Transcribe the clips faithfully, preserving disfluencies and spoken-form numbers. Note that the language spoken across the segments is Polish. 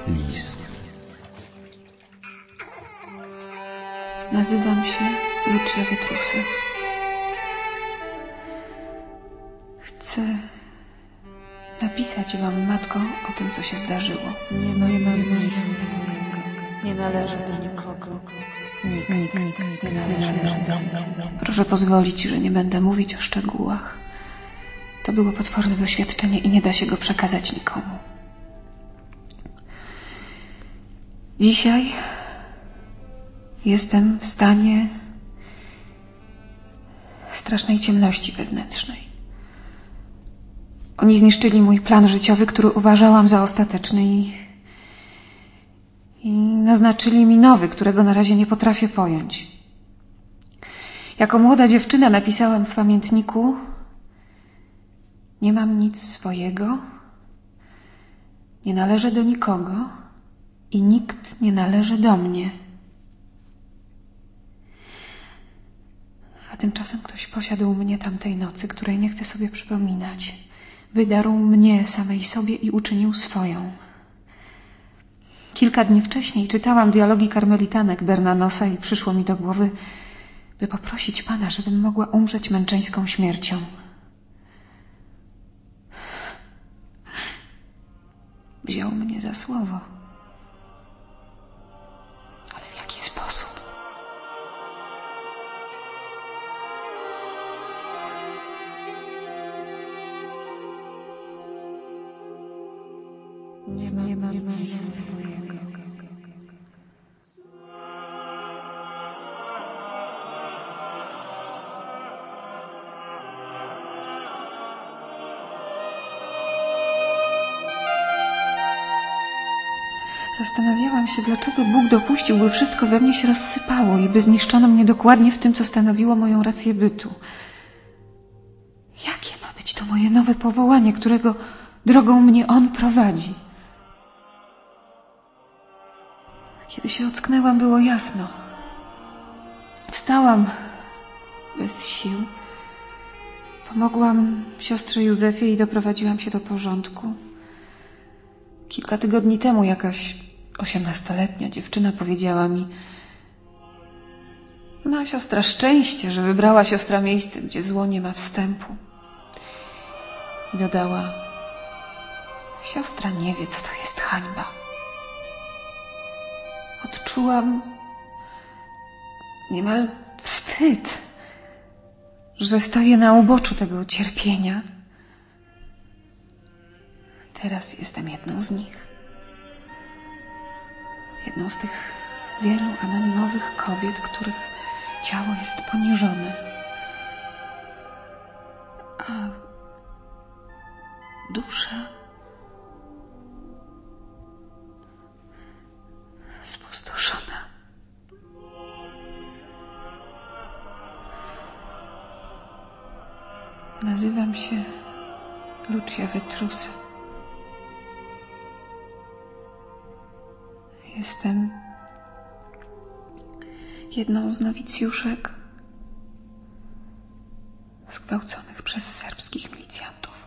List. Nazywam się Lucia Wytrusa. Chcę napisać wam, matko, o tym, co się zdarzyło. Nie mam, nie mam nic. Nie należę do nikogo. Nikt, nikt, nikt nie należy do mnie. Proszę pozwolić, że nie będę mówić o szczegółach. To było potworne doświadczenie i nie da się go przekazać nikomu. Dzisiaj jestem w stanie strasznej ciemności wewnętrznej. Oni zniszczyli mój plan życiowy, który uważałam za ostateczny i, i naznaczyli mi nowy, którego na razie nie potrafię pojąć. Jako młoda dziewczyna napisałam w pamiętniku: nie mam nic swojego, nie należę do nikogo i nikt nie należy do mnie. A tymczasem ktoś posiadł mnie tamtej nocy, której nie chcę sobie przypominać. Wydarł mnie samej sobie i uczynił swoją. Kilka dni wcześniej czytałam dialogi karmelitanek Bernanosa i przyszło mi do głowy, by poprosić Pana, żebym mogła umrzeć męczeńską śmiercią. Wziął mnie za słowo. Ale w jaki sposób? Nie ma, nie ma, nie ma nic swojego. Zastanawiałam się, dlaczego Bóg dopuścił, by wszystko we mnie się rozsypało i by zniszczono mnie dokładnie w tym, co stanowiło moją rację bytu. Jakie ma być to moje nowe powołanie, którego drogą mnie On prowadzi? Kiedy się ocknęłam, było jasno. Wstałam bez sił. Pomogłam siostrze Józefie i doprowadziłam się do porządku. Kilka tygodni temu jakaś osiemnastoletnia dziewczyna powiedziała mi: ma siostra szczęście, że wybrała siostra miejsce, gdzie zło nie ma wstępu. Dodała: siostra nie wie, co to jest hańba. Odczułam niemal wstyd, że stoję na uboczu tego cierpienia. Teraz jestem jedną z nich. Jedną z tych wielu anonimowych kobiet, których ciało jest poniżone. A dusza spustoszona. Nazywam się Lucia Wytrusa. Jestem jedną z nowicjuszek zgwałconych przez serbskich milicjantów.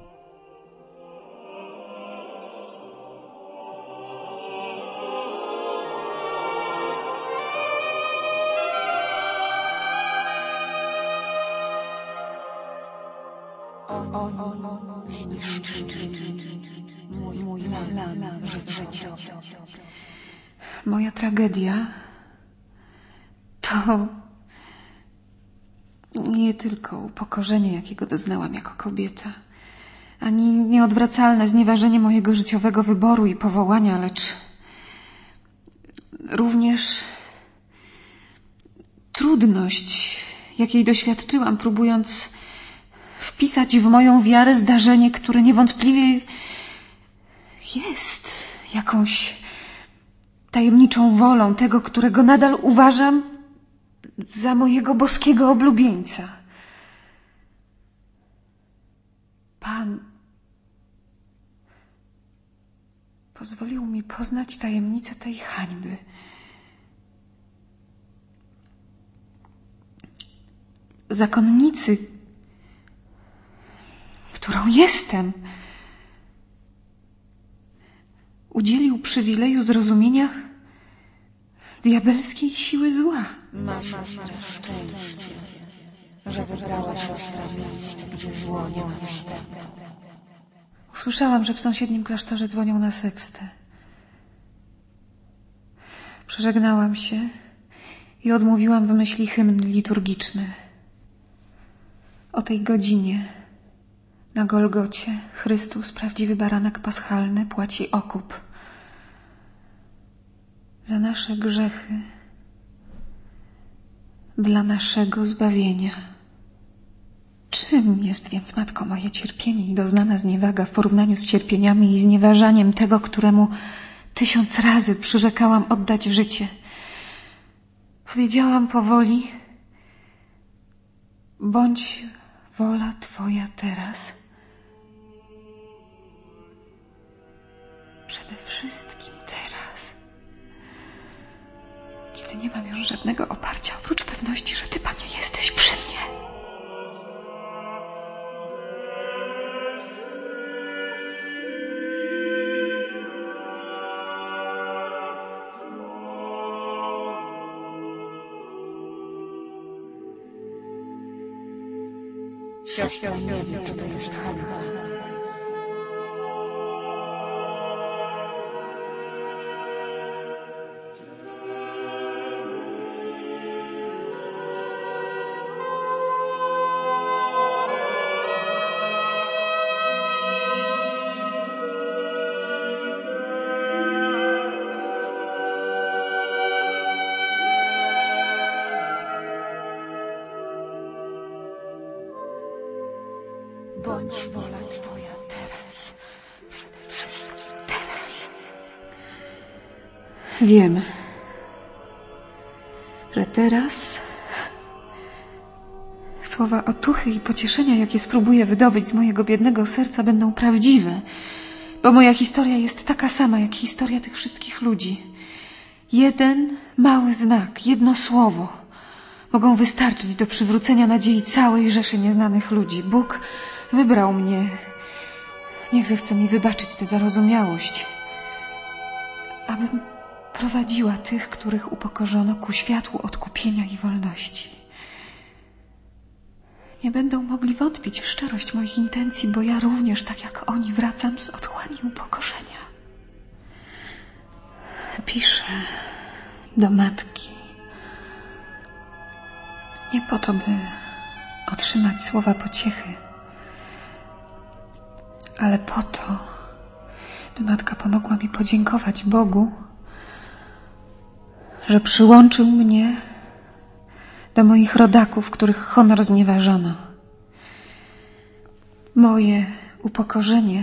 On zniszczył mój, mój plan życia. Moja tragedia to nie tylko upokorzenie, jakiego doznałam jako kobieta, ani nieodwracalne znieważenie mojego życiowego wyboru i powołania, lecz również trudność, jakiej doświadczyłam, próbując wpisać w moją wiarę zdarzenie, które niewątpliwie jest jakąś tajemniczą wolą tego, którego nadal uważam za mojego boskiego oblubieńca. Pan pozwolił mi poznać tajemnicę tej hańby. Zakonnicy, którą jestem, udzielił przywileju zrozumienia diabelskiej siły zła. Masz szczęście, że wybrała siostra miejsce, gdzie zło nie ma wstępu. Usłyszałam, że w sąsiednim klasztorze dzwonią na sekstę. Przeżegnałam się i odmówiłam w myśli hymn liturgiczny. O tej godzinie na Golgocie Chrystus, prawdziwy baranek paschalny, płaci okup za nasze grzechy, dla naszego zbawienia. Czym jest więc, Matko, moje cierpienie i doznana zniewaga w porównaniu z cierpieniami i znieważaniem tego, któremu tysiąc razy przyrzekałam oddać życie? Powiedziałam powoli: bądź wola Twoja teraz. Przede wszystkim teraz, kiedy nie mam już żadnego oparcia oprócz pewności, że Ty, Panie, jesteś przy mnie. Siostra nie wie, co to jest hańba. Bądź wola Twoja teraz, przede wszystkim teraz. Wiem, że teraz słowa otuchy i pocieszenia, jakie spróbuję wydobyć z mojego biednego serca, będą prawdziwe, bo moja historia jest taka sama jak historia tych wszystkich ludzi. Jeden mały znak, jedno słowo mogą wystarczyć do przywrócenia nadziei całej rzeszy nieznanych ludzi. Bóg wybrał mnie. Niech zechce mi wybaczyć tę zarozumiałość, abym prowadziła tych, których upokorzono, ku światłu odkupienia i wolności. Nie będą mogli wątpić w szczerość moich intencji, bo ja również, tak jak oni, wracam z otchłani upokorzenia. Piszę do matki nie po to, by otrzymać słowa pociechy, ale po to, by matka pomogła mi podziękować Bogu, że przyłączył mnie do moich rodaków, których honor znieważono. Moje upokorzenie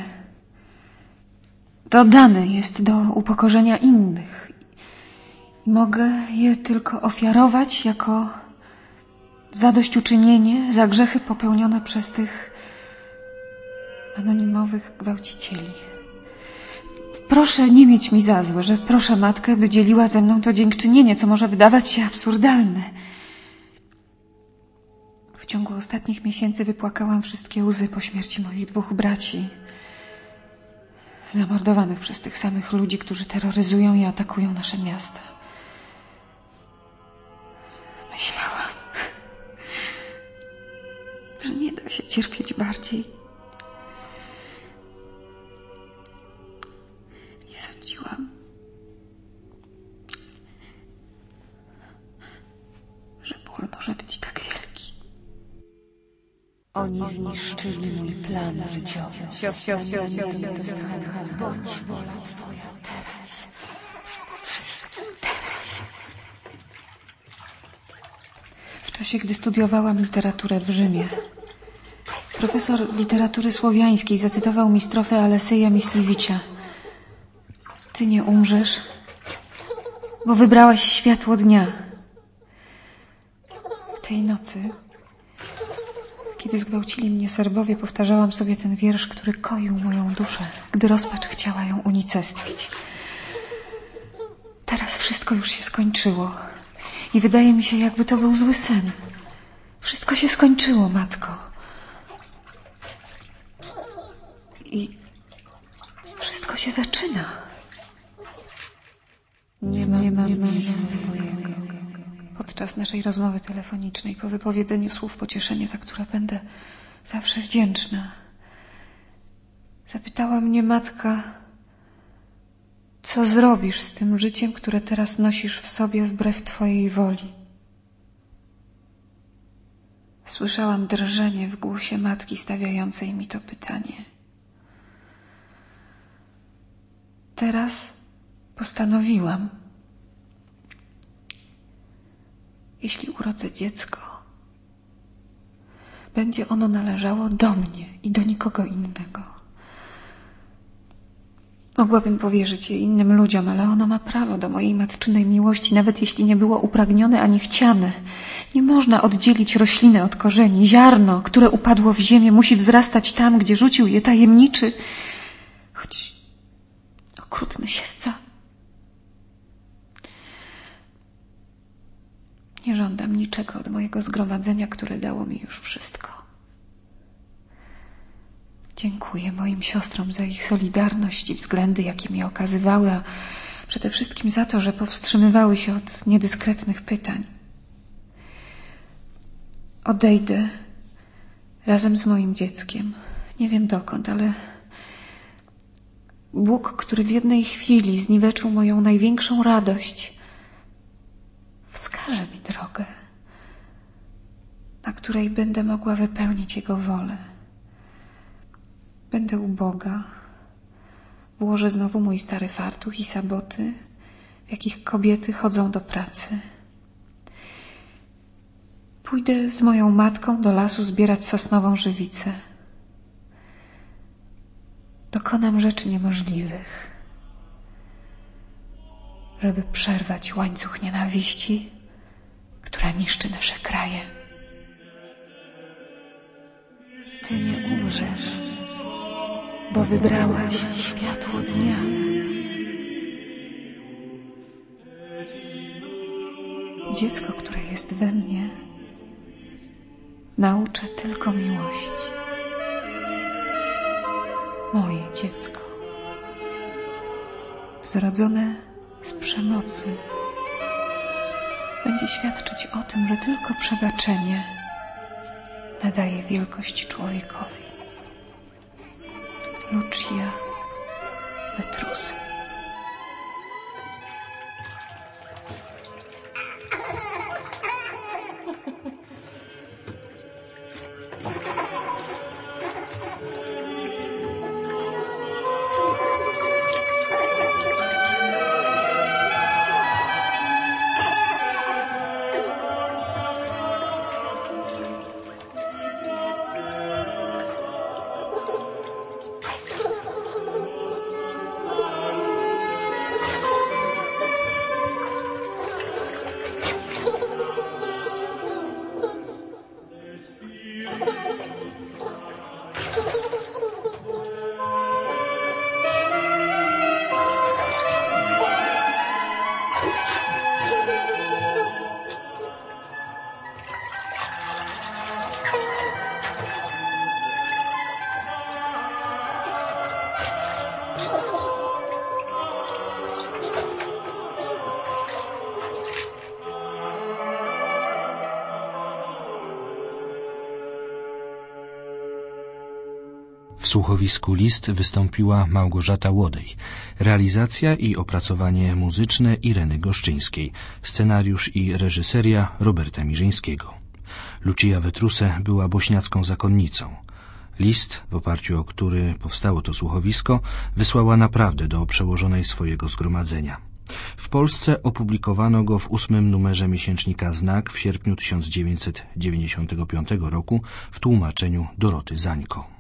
dodane jest do upokorzenia innych i mogę je tylko ofiarować jako zadośćuczynienie za grzechy popełnione przez tych anonimowych gwałcicieli. Proszę nie mieć mi za złe, że proszę matkę, by dzieliła ze mną to dziękczynienie, co może wydawać się absurdalne. W ciągu ostatnich miesięcy wypłakałam wszystkie łzy po śmierci moich dwóch braci, zamordowanych przez tych samych ludzi, którzy terroryzują i atakują nasze miasta. Myślałam, że nie da się cierpieć bardziej. Nie sądziłam, że ból może być tak wielki. Oni zniszczyli mój plan życiowy. Siostra nie wie, co to jest hańba. Bądź wola Twoja teraz. Wszystkim teraz. W czasie, gdy studiowałam literaturę w Rzymie, profesor literatury słowiańskiej zacytował mi strofę Aleseja Misliewicza. Ty nie umrzesz, bo wybrałaś światło dnia. Tej nocy, kiedy zgwałcili mnie Serbowie, powtarzałam sobie ten wiersz, który koił moją duszę, gdy rozpacz chciała ją unicestwić. Teraz wszystko już się skończyło i wydaje mi się, jakby to był zły sen. Wszystko się skończyło, matko. I wszystko się zaczyna. Nie mam, nie mam nic swojego. Podczas naszej rozmowy telefonicznej, po wypowiedzeniu słów pocieszenia, za które będę zawsze wdzięczna, zapytała mnie matka, co zrobisz z tym życiem, które teraz nosisz w sobie wbrew twojej woli. Słyszałam drżenie w głosie matki stawiającej mi to pytanie. Teraz postanowiłam, jeśli urodzę dziecko, będzie ono należało do mnie i do nikogo innego. Mogłabym powierzyć je innym ludziom, ale ono ma prawo do mojej matczynej miłości, nawet jeśli nie było upragnione ani chciane. Nie można oddzielić rośliny od korzeni. Ziarno, które upadło w ziemię, musi wzrastać tam, gdzie rzucił je tajemniczy, choć okrutny siewca. Nie żądam niczego od mojego zgromadzenia, które dało mi już wszystko. Dziękuję moim siostrom za ich solidarność i względy, jakie mi okazywały, a przede wszystkim za to, że powstrzymywały się od niedyskretnych pytań. Odejdę razem z moim dzieckiem. Nie wiem dokąd, ale Bóg, który w jednej chwili zniweczył moją największą radość, wskaże mi drogę, na której będę mogła wypełnić Jego wolę. Będę u Boga, włożę znowu mój stary fartuch i saboty, w jakich kobiety chodzą do pracy. Pójdę z moją matką do lasu zbierać sosnową żywicę. Dokonam rzeczy niemożliwych, żeby przerwać łańcuch nienawiści, która niszczy nasze kraje. Ty nie umrzesz, bo wybrałaś światło dnia. Dziecko, które jest we mnie, nauczę tylko miłości. Moje dziecko, zrodzone z przemocy, będzie świadczyć o tym, że tylko przebaczenie nadaje wielkość człowiekowi. Lucia Vetrusa. W słuchowisku List wystąpiła Małgorzata Łodej. Realizacja i opracowanie muzyczne Ireny Goszczyńskiej. Scenariusz i reżyseria Roberta Mirzyńskiego. Lucia Vetruse była bośniacką zakonnicą. List, w oparciu o który powstało to słuchowisko, wysłała naprawdę do przełożonej swojego zgromadzenia. W Polsce opublikowano go w ósmym numerze miesięcznika Znak w sierpniu tysiąc dziewięćset dziewięćdziesiątego piątego roku w tłumaczeniu Doroty Zańko.